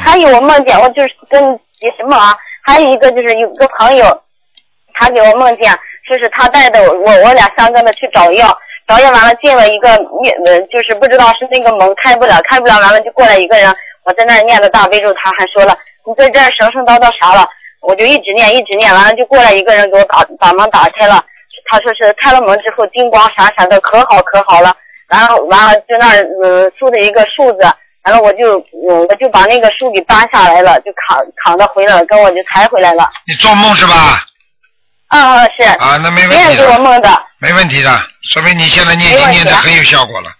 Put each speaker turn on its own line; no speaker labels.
还有我梦见我就是跟什么啊？还有一个就是有个朋友，他给我梦见，就是他带着我俩三个呢去找药完了进了一个就是不知道是那个门开不了完了就过来一个人，我在那儿念了大悲咒，他还说了你在这儿神神叨叨啥了，我就一直念完了就过来一个人给我把门打开了，他说是开了门之后金光闪闪的可好了，然后就那儿竖着一个树子，然后我就把那个树给搬下来了，就扛着回来了，跟我就抬回来了。
你做梦是吧？
是。
啊，那没问题的。
别人给我梦的。
没问题的，说明你现在念经念得很有效果了。